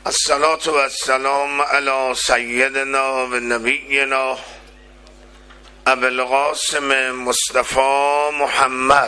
الصلاة والسلام على سیدنا و نبینا ابو القاسم مصطفى محمد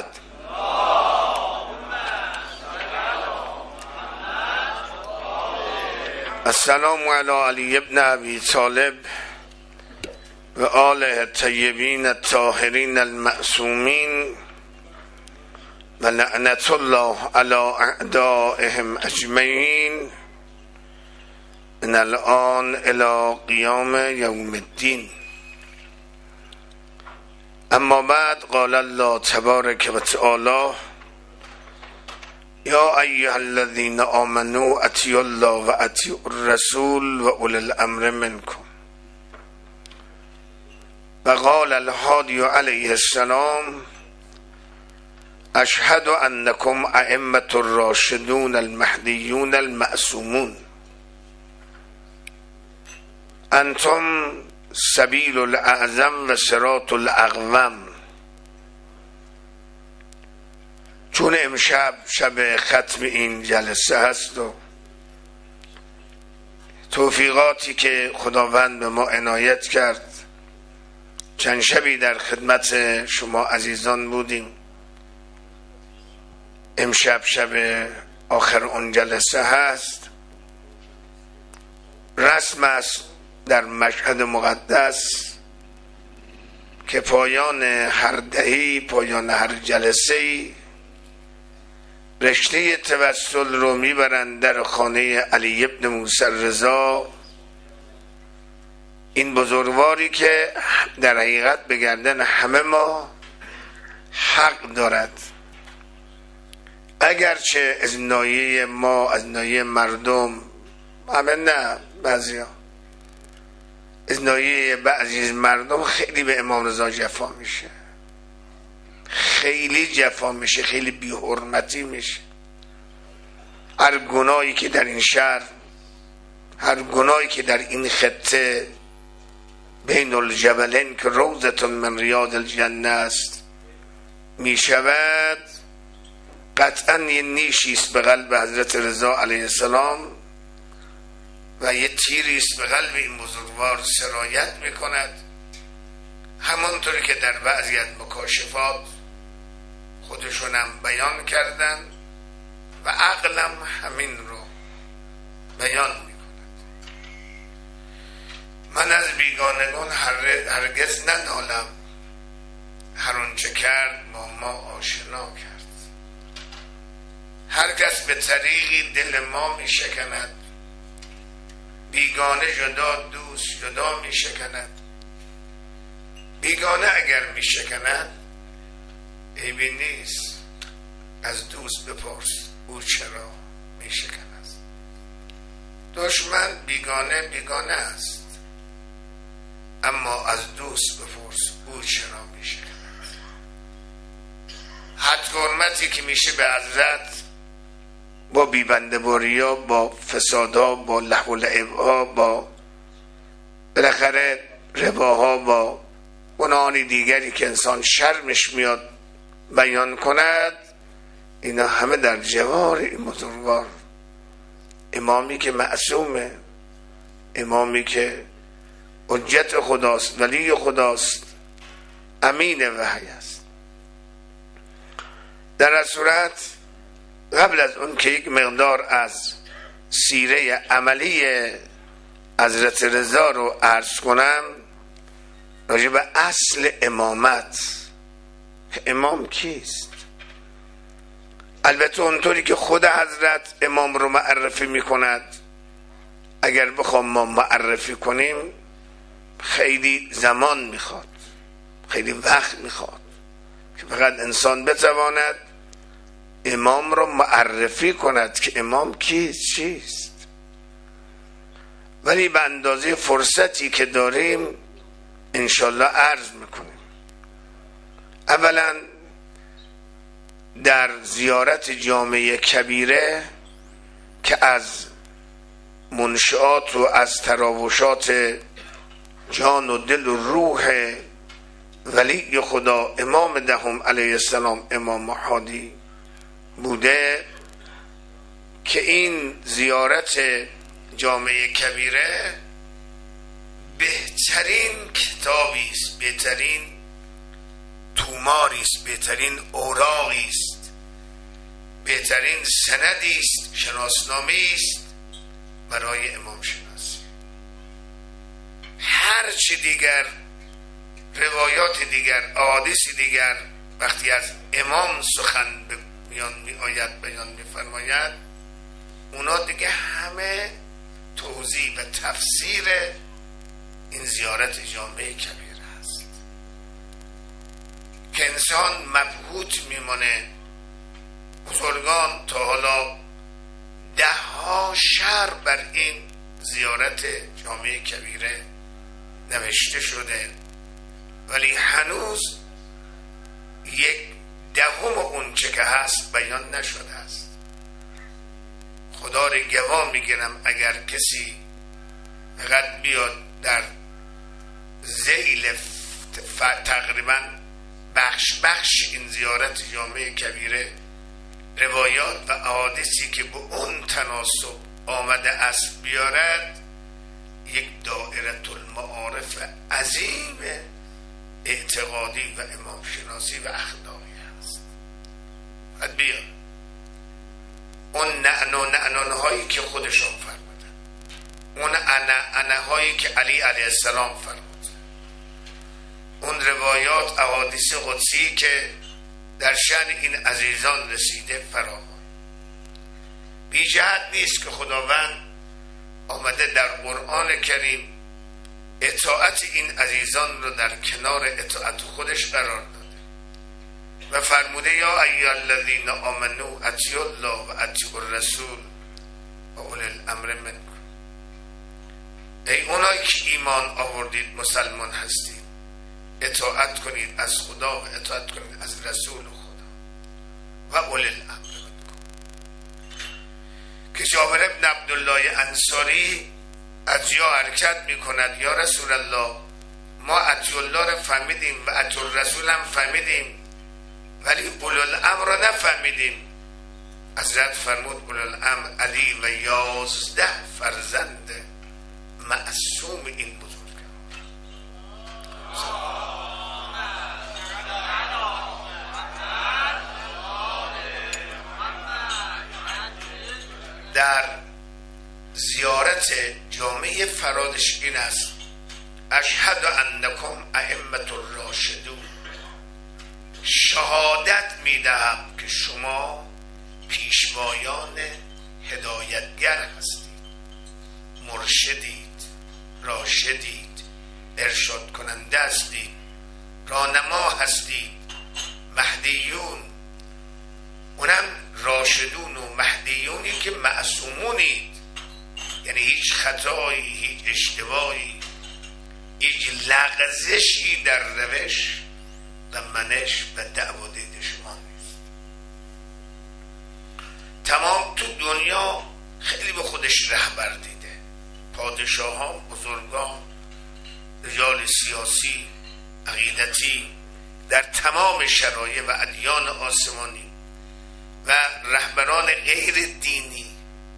السلام على علی ابن ابی طالب و آله الطیبین الطاهرین المعصومین و لعنت الله علی اعدائهم اجمعین من الان الى قیام یوم الدین. اما بعد قال الله تبارک و تعالی یا ایها الذین آمنوا اطیعوا الله و اطیعوا الرسول و اولی الامر منکم. و قال الهادی علیه السلام اشهد انکم ائمة الراشدون المهدیون المعصومون انتم سبیل الاعظم و صراط الاقوم. چون امشب شب ختم این جلسه هست و توفیقاتی که خداوند به ما عنایت کرد، چند شبی در خدمت شما عزیزان بودیم. امشب شب آخر اون جلسه هست. رسم است در مشهد مقدس که پایان هر دهی، پایان هر جلسه‌ای رشته توسل رو میبرند در خانه علی ابن موسی رضا، این بزرگواری که در حقیقت به گردن همه ما حق دارد. اگرچه از نایه ما، از نایه مردم، همه نه، بعضیا از نایه بعضی مردم خیلی به امام رضا جفا میشه، خیلی جفا میشه، خیلی بی حرمتی میشه. هر گناهی که در این شهر، هر گناهی که در این خطه بین الجبلین که روضة من ریاض الجنه است میشود، قطعا یه نیشیست به قلب حضرت رضا علیه السلام و یه تیریست به قلب این بزرگوار سرایت میکند. همانطوری که در بعضی از مکاشفات خودشونم بیان کردن و عقلم همین رو بیان میکند. من از بیگانگان هرگز ننالم، هر آنچه کرد با ما آشنا کرد. هر کس به طریقی دل ما می شکند، بیگانه جدا، دوست جدا می شکند. بیگانه اگر می شکند عیبی نیست، از دوست بپرس او چرا می شکند. دشمن بیگانه است، اما از دوست بپرس او چرا می شکند. حد حرمتی که میشه به حضرت با بیبنده باریا، با فسادها، با لهو و لعبها، با بالاخره رباها، با گناهان دیگری که انسان شرمش میاد بیان کند، اینا همه در جوار این بزرگوار، امامی که معصومه، امامی که حجت خداست، ولی خداست، امین وحی است. در صورت قبل از اون که یک مقدار از سیره عملی حضرت رضا رو عرض کنم، راجع به اصل امامت، امام کیست؟ البته اونطوری که خود حضرت امام رو معرفی میکند، اگر بخوام ما معرفی کنیم خیلی زمان میخواد، خیلی وقت میخواد که فقط انسان بتواند امام رو معرفی کند که امام کیست، چیست. ولی به اندازه فرصتی که داریم انشالله عرض میکنیم. اولا در زیارت جامعه کبیره که از منشآت و از تراوشات جان و دل و روح ولی خدا امام دهم علیه السلام، امام هادی بوده، که این زیارت جامعه کبیره بهترین کتابی است، بهترین توماری است، بهترین اوراقی است، بهترین سندی است، شناسنامه‌ای است برای امام شناسی. هر چی دیگر، روایات دیگر، احادیث دیگر وقتی از امام سخن به میان می آید، بیان می فرماید، اونا دیگه همه توضیح و تفسیر این زیارت جامعه کبیر است که انسان مبهوت میمانه. بزرگان تا حالا 10 شرح بر این زیارت جامعه کبیره نوشته شده، ولی هنوز 1/10 اون چه که هست بیان نشده است. خدا را گواه میگیرم اگر کسی فقط بیاد در ذیل تقریبا بخش این زیارت جامعه کبیره روایات و احادیثی که به اون تناسب آمده است بیارد، یک دایره المعارف عظیم اعتقادی و امام شناسی و اخلاقی هست. باید بیاد اون نعنون هایی که خودشون فرمودن، اون انه هایی که علی علیه السلام فرمود، اون روایات احادیث قدسی که در شأن این عزیزان رسیده فراوان. بی جهت نیست که خداوند آمده در قرآن کریم اطاعت این عزیزان رو در کنار اطاعت خودش قرار داده و فرموده یا ایها الذین آمنوا اطیعوا الله و اطیعوا الرسول و اولی الامر منکم. ای اونایی که ایمان آوردید، مسلمان هستید، اطاعت کنید از خدا و اطاعت کنید از رسول خدا و اولی الامر منکم. که جابر ابن عبدالله انصاری از جا حرکت می کند، یا رسول الله ما اطیع الله را فهمیدیم و اطیع الرسول هم فهمیدیم، ولی اولی الامر را نفهمیدیم. حضرت فرمود اولی الامر علی و 11 فرزند معصوم این بزرگوار. در زیارت جامعه فرادش این است: اشهد انکم ائمة الراشدون، شهادت میدهم که شما پیشوایان هدایتگر هستید، مرشدید، راشدید، ارشاد کننده هستید، رانما هستید، مهدیون. اونم راشدون و مهدیونی که معصومونید، یعنی هیچ خطایی، هیچ اشتباهی، هیچ لغزشی در روش و منش و دعو دید شما نیست. تمام تو دنیا خیلی به خودش رهبر دیده، پادشاهان، بزرگان، رجال سیاسی، عقیدتی در تمام شرایع و ادیان آسمانی و رهبران غیر دینی،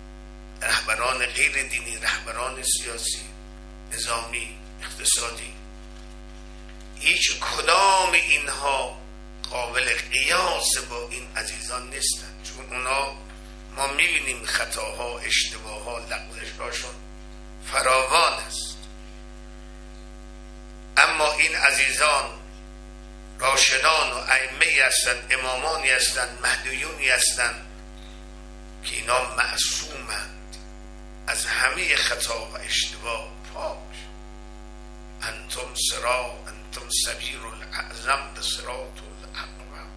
رهبران سیاسی، نظامی، اقتصادی، هیچ کدام اینها قابل قیاس با این عزیزان نیستن، چون اونا ما میبینیم خطاها، اشتباهها، لغزش‌هاشون فراوان است. اما این عزیزان راشدان و ائمه هستند، امامانی هستند، مهدیونی هستند که اینا معصومند از همه خطا و اشتباه، پاک. انتم سبیل الاعظم به صراط الاقوم.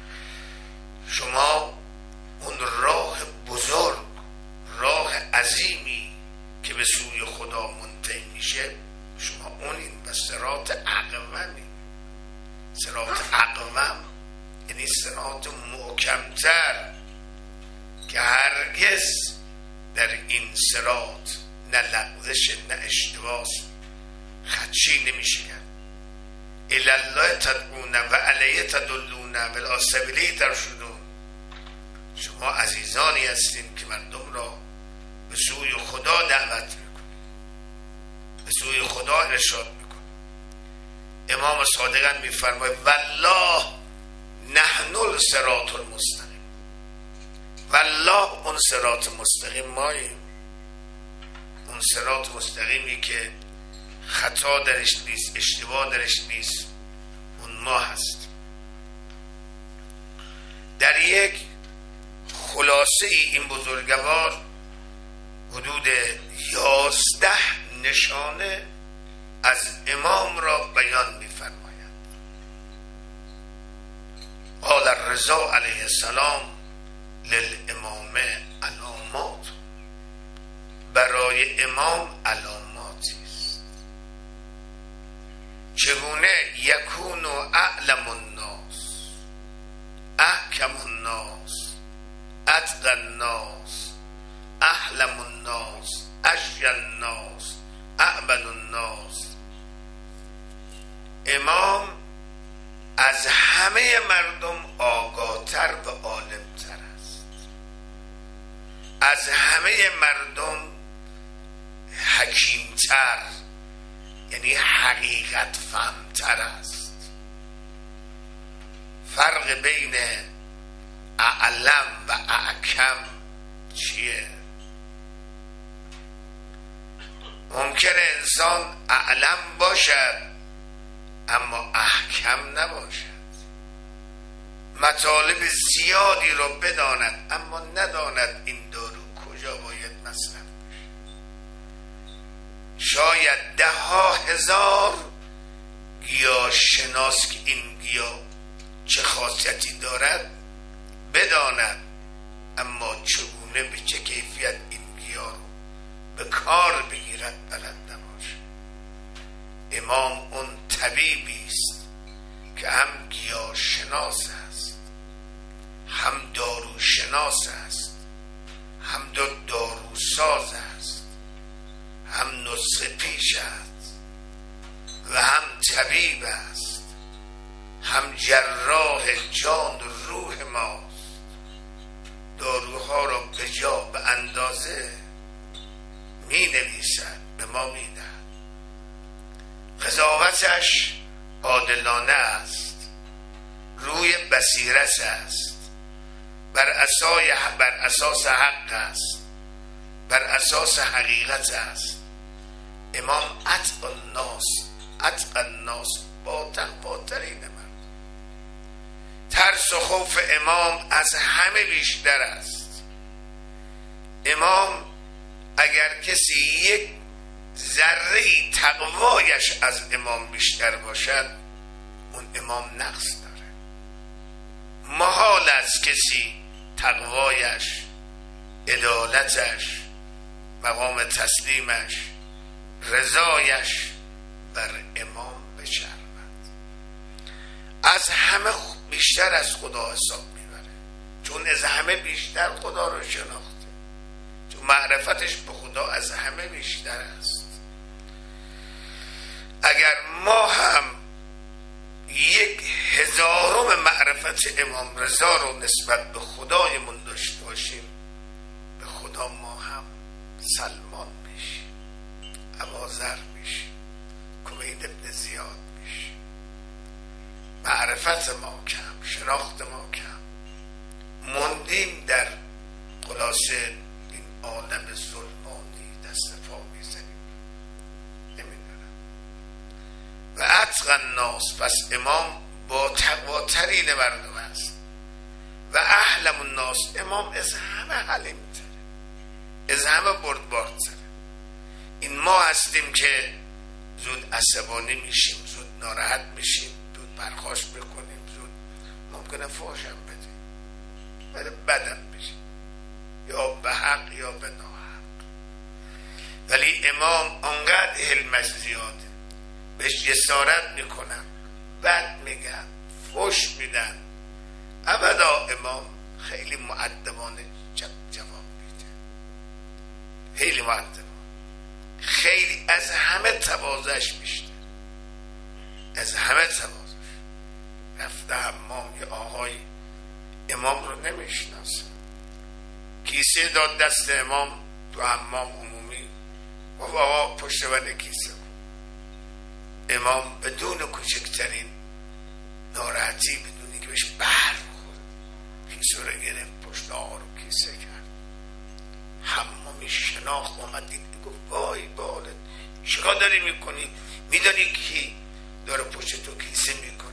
شما اون راه بزرگ، راه عظیمی که به سوی خدا منتهی میشه، شما اونین و صراط اقومی. صراط اقوم یعنی صراط محکمتر که هرگز در این صراط نه لغزش نه اشتباه، خدشی نمیشه کرد. الالله تدعون و علیه تدلون و سبیلی ترشدون. شما عزیزانی هستین که مردم را به به سوی خدا دعوت میکنه، به سوی خدا ارشاد میکنه. امام صادق میفرماید والله نحن الصراط المستقیم، والله اون صراط مستقیم ماییم، اون صراط مستقیمی که خطا درش نیست، اشتباه درش نیست، اون ما هست. در یک خلاصه این بزرگوار حدود 11 نشانه از امام را بیان می‌فرماید. قال الرضا علیه السلام للامام علامات، برای امام علاماتی است. چگونه؟ یکون اعلم الناس، احکم الناس، اتقى الناس، احلم الناس، اشجع الناس، اعبد الناس. امام از همه مردم آگاه‌تر و عالم‌تر است، از همه مردم حکیم‌تر، یعنی حقیقت فهم‌تر است. فرق بین اعلم و احکم چیه؟ ممکنه انسان اعلم باشد اما احکم نباشد، مطالب زیادی رو بداند اما نداند این دارو کجا باید مصرف بشه. شاید 10,000 گیاه شناس که این گیاه چه خاصیتی دارد بداند، اما چگونه به چه کیفیت این گیاه رو به کار بگیرد بلد نباشه. امام اون طبیبی است که هم گیاه شناس است، هم دارو شناس است، هم داروساز است، هم نسخه پیش است و هم طبیب است، هم جراح جان و روح ماست. داروها را به جا به اندازه می نویسد، به ما می دهد. قضاوتش عادلانه است، روی بصیرت است، بر اساس حق است، بر اساس حقیقت است. امام اتقى الناس، با تقواترین مرد. ترس و خوف امام از همه بیشتر است. امام اگر کسی یک ذره تقوایش از امام بیشتر باشد، اون امام نقص داره. محال است کسی تقوایش، عدالتش، مقام تسلیمش، رضایش بر امام بچربد. از همه بیشتر از خدا حساب میبره، چون از همه بیشتر خدا رو شناخته، چون معرفتش به خدا از همه بیشتر است. اگر ما هم 1/1000 معرفت امام رضا رو نسبت به خدایمون داشته باشیم، به خدا ما هم سلمان میشیم، ابوذر میشیم، کمید ابن زیاد میشیم. معرفت ما کم، شناخت ما کم، موندیم در خلاصه این عالم ظلمانی، دست پا میزنیم. نمیدونم. و اتقى الناس، پس امام با تقواترین مردم است. و احلم الناس، امام از همه حلیم‌تره، از همه بردبارتره. این ما هستیم که زود عصبانی میشیم، زود ناراحت میشیم، زود برخاست میکنیم، زود ممکنه فحشم بدیم، ولی بدم بشیم، یا به حق یا به ناحق. ولی امام انقدر حلمش زیاده، بهش جسارت میکنن، بد میگن، فحش میدن، ابدا امام خیلی مؤدبانه جواب میده، خیلی مؤدبانه، خیلی از همه تواضعش بیشتر، از همه تواضعش. رفته حمام، یه آقای امام رو نمیشناسه، کیسه داد دست امام، تو حمام عمومی گفت آقا پشت بند کیسه. امام بدون کوچکترین ناراحتی، بدون اینکه بهش برخورد، کیسه رو گرفت پشت آقا رو کیسه کرد. حمامی شناخت آمد دید، گفت وای بالت چیکار داری میکنی؟ میدانی کی داره پشت تو کیسه میکنه؟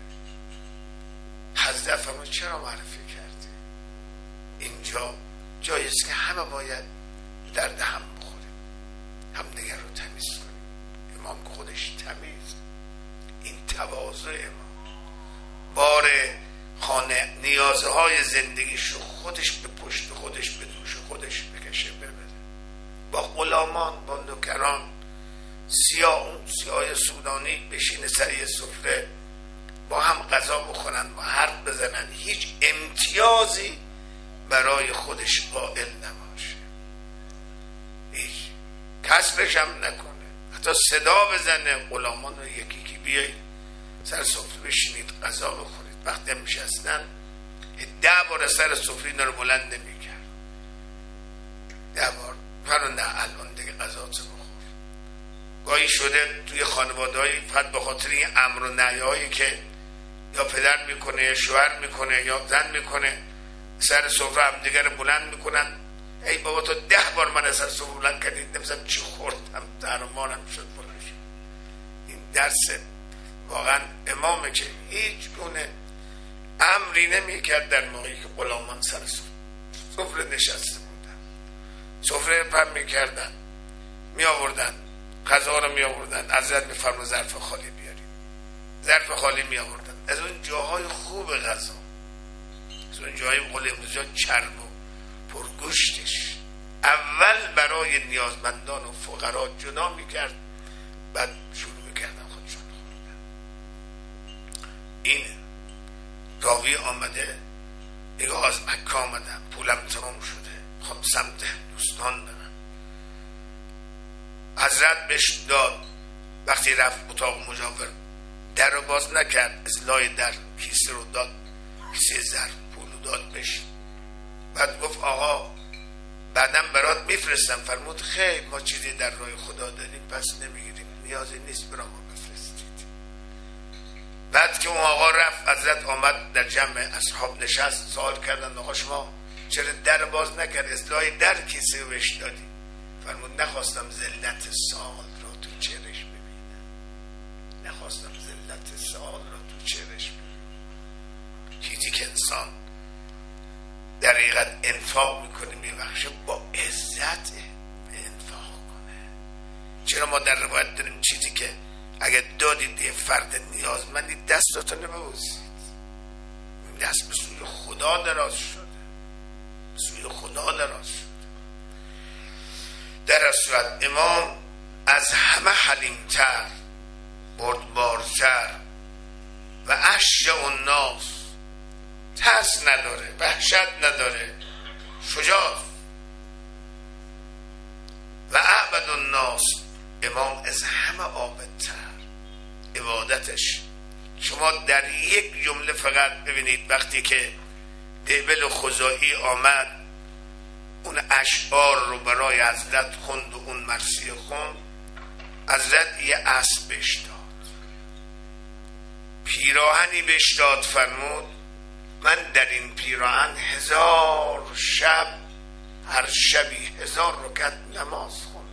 حضرت فرمود چرا معرفی کردی؟ اینجا جایی است که همه باید درد هم بخوریم، همدیگر رو تمیز کنیم. امام که خودش تمیز، این تواضع امام، بار خانه نیازهای زندگیشو خودش به پشت خودش، به دوش خودش بکشه ببره. با غلامان، با نوکران، سیاه سودانی بشینه سر یه سفره با هم غذا بخورن و حرف بزنن، هیچ امتیازی برای خودش قائل نباشه، هیچ کسبش هم نکنه، حتی صدا بزنه غلامان رو یکی که بیایید سر سفره بشینید غذا بخورید. وقتی هم میشستن 10 بار سر سفره اینا رو بلند نمیکرد، 10 بار فرو نه الان دیگه غذاتو بخور. گاهی شده توی خانواده‌های فقط به خاطر این امر و نهی‌هایی که یا پدر میکنه یا شوهر میکنه یا زن میکنه سر سفره هم دیگر رو بلند میکنن. ای بابا تو 10 بار من سر سفره بلند کردید نمی‌دونم چی خوردم، درمانم شد بلند شد. این درس واقعا امامه که هیچ گونه امری نمیکرد در موقعی که غلامان سر سفره نشسته بودن. سفره پم میکردن، می آوردن غذا رو می آوردن، حضرت میفرمود ظرف خالی بیاریم، ظرف خالی می آوردن. از اون جاهای خوب غذا، از اون جاهای قول امروزی چرب و پرگوشتش اول برای نیازمندان و فقرا جدا میکرد، بعد شروع میکردن خودشون خوردن. این راوی آمده میگه از مکه آمدم، پولم تمام شده، خب سمت دوستان برم. حضرت بهش داد، وقتی رفت اتاق مجاور در رو باز نکرد، اصلاح در کیسه رو داد، کیسه زر پول رو داد بهش. بعد گفت آقا بعدم برات میفرستم. فرمود خیر ما چیزی در راه خدا داریم پس نمیگیریم، نیازی نیست برای ما بفرستید. بعد که اون آقا رفت حضرت آمد در جمع اصحاب نشست، سوال کردن آقا شما چرا در باز نکرد، اصلاح در کیسه رو بهش دادی؟ فرمود نخواستم ذلت سال را تو چهرش ببینم، نخواستم ذلت سال را تو چهرش ببینم. چیزی که انسان در حقیقت انفاق میکنه میبخشه با عزت انفاق کنه. چرا ما در روایت داریم چیزی که اگر دادید یه فرد نیازمندی دستاتو نبوسید، دست به سوی خدا دراز شده، به سوی خدا دراز شده. در صورت امام از همه حلیمتر، بردبارتر و اشجع الناس، ترس نداره، وحشت نداره، شجاع و اعبد الناس. امام از همه عابدتر، عبادتش شما در یک جمله فقط ببینید وقتی که دیبل خزاعی آمد اون اشعار رو برای حضرت خوند و اون مرثیه خوند، حضرت یه اسب بهش داد، پیراهنی بهش داد. فرمود من در این پیراهن 1000 شب، هر شبی 1000 رکعت نماز خوندم.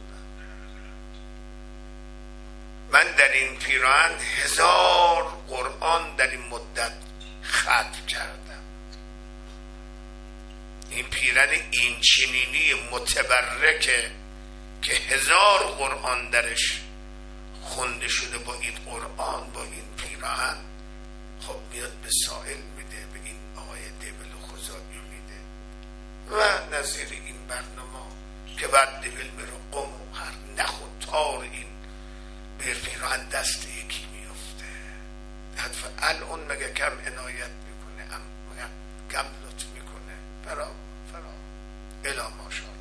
من در این پیراهن 1000 قرآن در این مدت ختم کردم. این پیراهن این چنینی متبرکه که 1000 قرآن درش خونده شده، با این قرآن با این پیراهن خب میاد به سائل میده، به این آقای دیبل خزاعی میده و نظیر این برنامه که بعد دیبل میره قم و هر نخ و تار این به پیراهن دست یکی میفته. حتفا الان مگه کم عنایت میکنه، مگه کم لطف میکنه؟ فرا الا ماشاءالله.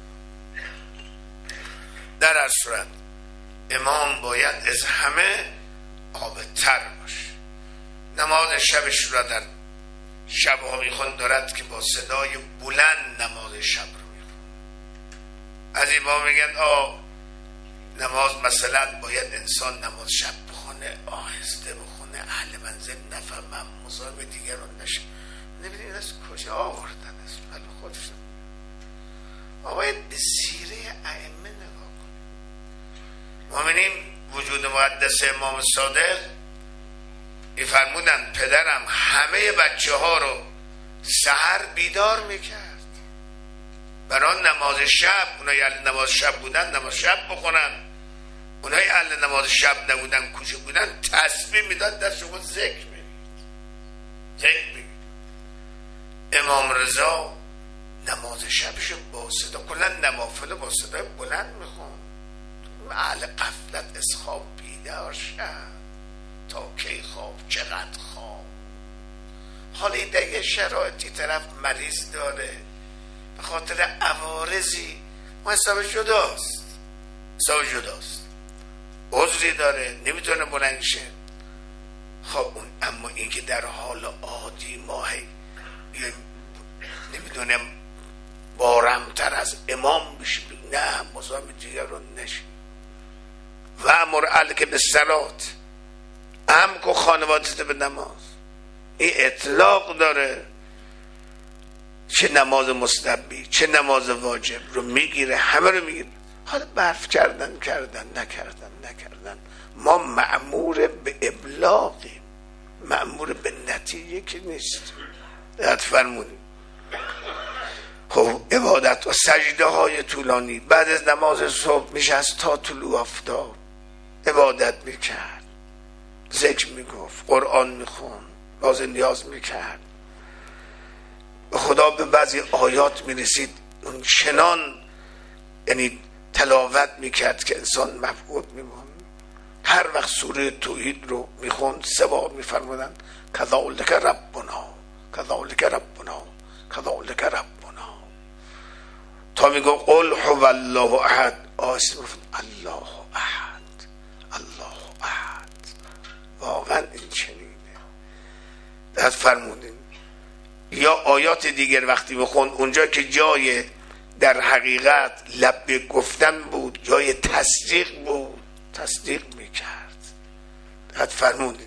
در هر صورت امام باید از همه عابدتر باشه. نماز شبش را در شبها میخوان دارد که با صدای بلند نماز شب رو میخوان. از این ما میگن نماز مثلا باید انسان نماز شب بخونه، آهسته بخونه، اهل منزل نفهمم، مزاحم دیگران نشه. نمیدونید از کجا آوردن از مال خودشون. ما باید به سیره ائمه نگاه کنیم. ما می‌بینیم وجود مقدس امام صادق می‌فرمودن پدرم همه بچه‌ها رو سحر بیدار میکرد برای نماز شب. اونایی اهل نماز شب بودن نماز شب بخونن، اونایی اهل نماز شب نبودن کوچک بودن تسبیح میداد دستشون ذکر میگید. امام رضا نماز شبشو با صدا، کلا نوافل با صدای بلند میخون. اهل غفلت از خواب بیدار شد، تا کی خواب چقدر خواب. حالا این در یه شرایطی طرف مریض داره به خاطر عوارضی، ما حساب جداست، عذری داره نمیتونه بلند شه. خب اما این که در حال عادی ماهی نمیدونم بارمتر از امام بشه، نه مزاحم دیگران نشی. و امر اهلک بالصلات، امر کو خانوادت به نماز. این اطلاق داره، چه نماز مستحبی چه نماز واجب رو میگیره، همه رو میگیره. حالا برف کردن نکردن، ما مأمور به ابلاغیم، مأمور به نتیجه که نیست. دقت فرمودیم. خب عبادت و سجده های طولانی بعد از نماز صبح میشست تا طلوع آفتاب عبادت میکرد، ذکر میگفت، قرآن میخون، باز نیاز میکرد، خدا به بعضی آیات میرسید اون چنان یعنی تلاوت میکرد که انسان مفقود میمون. هر وقت سوره توحید رو میخوند سه بار میفرمودن کذالک ربنا کذالک ربنا کذالک ربنا، تا میگو قل هو الله احد، آسم الله احد الله احد. واقعا این چنینه. دقت فرمودین. یا آیات دیگر وقتی بخون اونجا که جای در حقیقت لب گفتن بود، جای تصدیق بود، تصدیق میکرد. دقت فرمودین.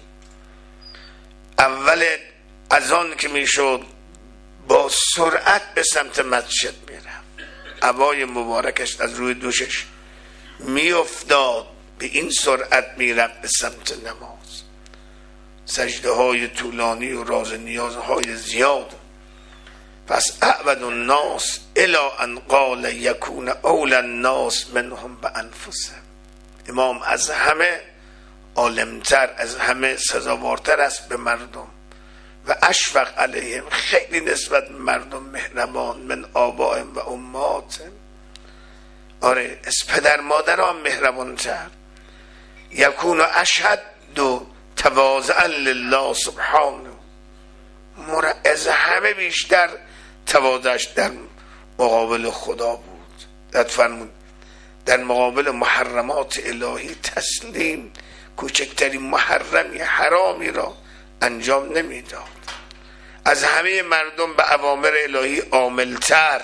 اول از آن که میشد با سرعت به سمت مسجد میرفت، عبای مبارکش از روی دوشش میافتاد، به این سرعت میرفت به سمت نماز. سجده های طولانی و راز نیازهای زیاد. پس اعبد الناس الی ان قال یکون اولى الناس منهم بانفسهم. امام از همه عالمتر، از همه سزاوارتر است به مردم و اشفق علیهم، خیلی نسبت مردم مهربان، من آبائهم و امهاتهم. آره از پدر مادر هم مهربانتر. یکون اشهد دو تواضعا لله سبحانه، از همه بیشتر تواضعش در مقابل خدا بود. دقت فرمود. در مقابل محرمات الهی تسلیم، کوچکترین محرمی حرامی را انجام نمیداد. از همه مردم به اوامر الهی عاملتر،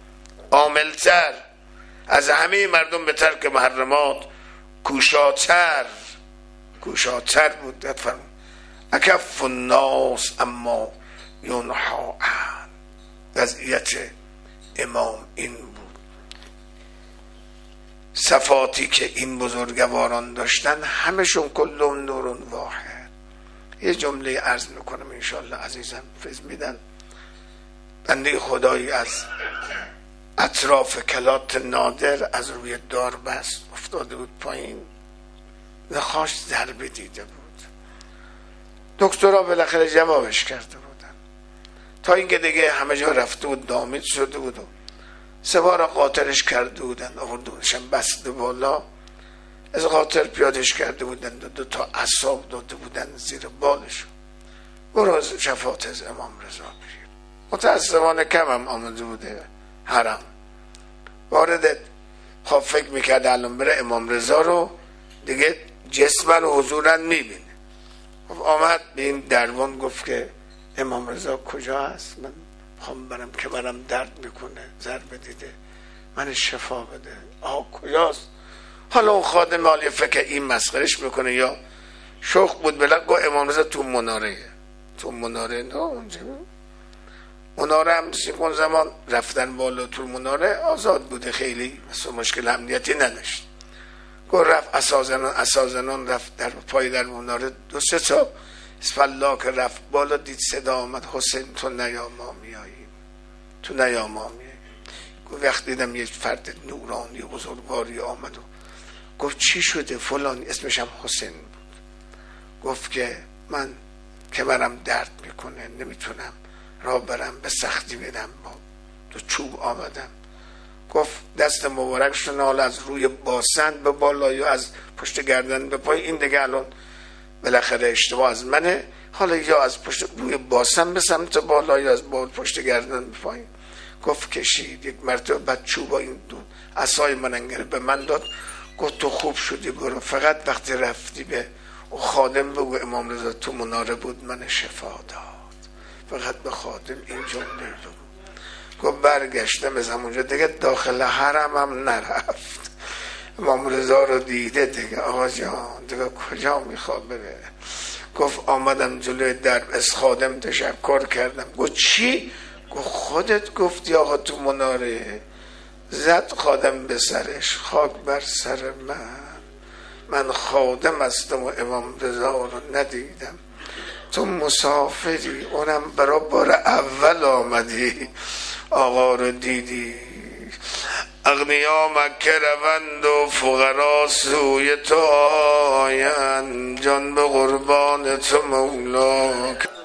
از همه مردم به ترک محرمات کوشاتر بود. دقت فرمود. اکف الناس اما ینهی عن. وضعیت امام این بود. صفاتی که این بزرگواران داشتن همشون کلهم نور واحد. یه جمله عرض میکنم انشالله عزیزم فیض میدن. بنده خدایی از اطراف کلات نادر از روی دار بست افتاده بود پایین، نخواش ضربه دیده بود. دکترها بالاخره جوابش کرده بودن، تا اینکه دیگه همه جا رفته بود، دامید شده بود و 3 بار قاطرش کرده بودن، آوردونشم بسته بالا، از قاطر پیادش کرده بودن، 2 تا عصاب داده بودن زیر بالش. برو شفاعت از امام رضا بگیر. متاسفانه کم هم آمده بوده حرم، وارد خب فکر میکرد الان بره امام رضا رو دیگه جسمن و حضورن میبینه. خب آمد به این دربان گفت که امام رضا کجا هست؟ من خواهم برم که برم درد میکنه، ضربه دیده. من شفا بده. کجاست؟ حالا اون خادم حالی فکر این مسخرش میکنه یا شوق بود بلد گو امام رضا تو مناره نه اونجا مناره هم اون زمان رفتن بالا تو مناره آزاد بوده، خیلی مشکل امنیتی نداشت. گو رفت اسازنان رفت در پای در مناره 2-3 تا اسفلا که رفت بالا دید صدا آمد حسین تو نیاما میایی. گفت وقتی دیدم یه فرد نورانی و بزرگواری آمد و گفت چی شده فلان، اسمش هم حسین بود. گفت که من کمرم درد میکنه نمیتونم راه برم، به سختی بدم با 2 چوب آمدم. گفت دست مبارکشون حالا از روی باسن به بالا یا از پشت گردن به پای، این دیگه الان بالاخره اشتباه از منه، حالا یا از پشت روی باسن به سمت بالا یا از پشت گردن به پای. گفت کشید یک مرتبه بعد چوبا این دو عصای مننگره به من داد. گفت تو خوب شدی برو، فقط وقتی رفتی به او خادم بگو امام رضا تو مناره بود من شفا داد، فقط به خادم این جمله بگو. گفت برگشتم از همونجا دیگه داخل حرم هم نرفت. امام رضا رو دیده دیگه آقا جان دیگه کجا میخواد بره. گفت آمدم جلوی در از خادم تشکر کردم. گفت چی؟ گفت خودت گفتی آقا تو مناره. زد خادم به سرش خاک بر سر من خادم هستم و امام رضا رو ندیدم، تو مسافری اونم برای بار اول آمدی آقا رو دیدی. اغنیا مکه روند و فقرا سوی تو آیند، جان به قربان تو مولا.